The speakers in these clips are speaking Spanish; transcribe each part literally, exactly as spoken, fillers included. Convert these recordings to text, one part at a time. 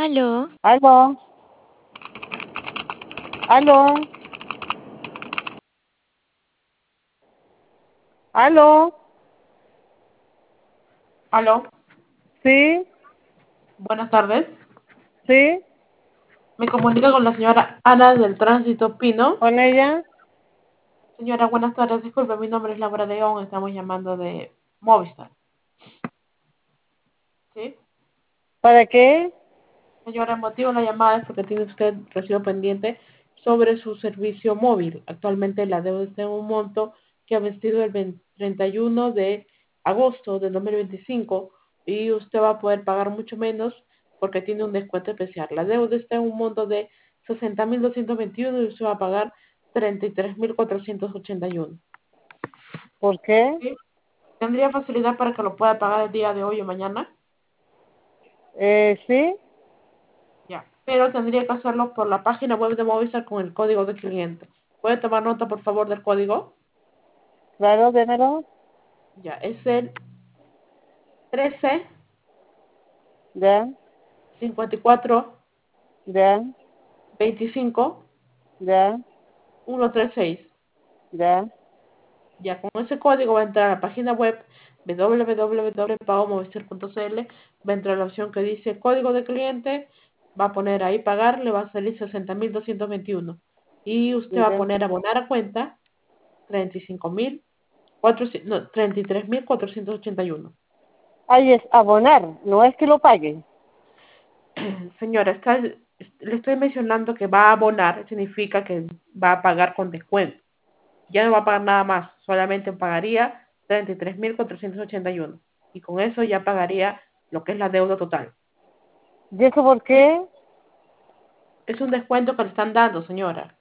Aló. Aló. Aló. Aló. Aló, Sí, buenas tardes. sí, Me comunica con la señora Ana del Tránsito Pino. con ella. Señora, buenas tardes. Disculpe, mi nombre es Laura León. Estamos llamando de Movistar. ¿Sí? ¿Para qué? Señora, el motivo de la llamada es porque tiene usted recibo pendiente sobre su servicio móvil. Actualmente la deuda está en un monto que ha vencido el veinte treinta y uno de agosto de dos mil veinticinco y usted va a poder pagar mucho menos porque tiene un descuento especial. La deuda está en un monto de sesenta mil doscientos veintiuno y usted va a pagar treinta y tres mil cuatrocientos ochenta y uno. ¿Por qué? ¿Sí? ¿Tendría facilidad para que lo pueda pagar el día de hoy o mañana? Eh, sí, Ya, pero tendría que hacerlo por la página web de Movistar con el código de cliente. ¿Puede tomar nota, por favor, del código? claro, démelo. Ya, es el trece Ya, cincuenta y cuatro ya, veinticinco ya, ciento treinta y seis. ya, Ya, con ese código va a entrar a la página web w w w punto pago movistar punto c l, va a entrar la opción que dice código de cliente, va a poner ahí pagar, le va a salir sesenta mil doscientos veintiuno y usted va a ya. poner abonar a cuenta treinta y cinco mil cuatrocientos, no, treinta y tres mil cuatrocientos ochenta y uno. Ahí es abonar, no es que lo pague. Señora, está, le estoy mencionando que va a abonar, significa que va a pagar con descuento. Ya no va a pagar nada más, solamente pagaría treinta y tres mil cuatrocientos ochenta y uno. Y con eso ya pagaría lo que es la deuda total. ¿Y eso por ¿Sí? qué? Es un descuento que le están dando, señora.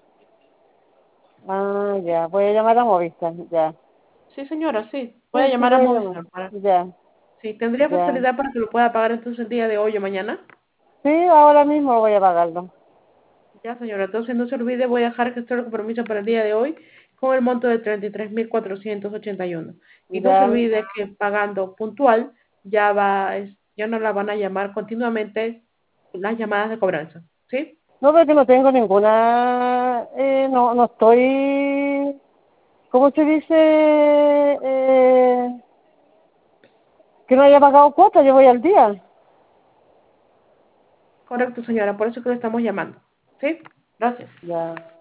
Ah, ya, voy a llamar a Movistar, ya. Sí, señora, sí. Sí, Puede sí, llamar a voy a llamar. Movistar para... Ya, Sí, ¿tendría ya. facilidad para que lo pueda pagar entonces el día de hoy o mañana? Sí, ahora mismo voy a pagarlo. Ya, señora, entonces no se olvide, voy a dejar que esté el compromiso para el día de hoy con el monto de treinta y tres mil cuatrocientos ochenta y uno. Y no se Ya. olvide que pagando puntual ya va, es- ya no la van a llamar continuamente las llamadas de cobranza, ¿sí? No, porque no tengo ninguna, eh, no, no estoy, ¿cómo se dice? Eh, que no haya pagado cuota, yo voy al día. Correcto, señora, por eso que le estamos llamando, ¿sí? Gracias. Ya.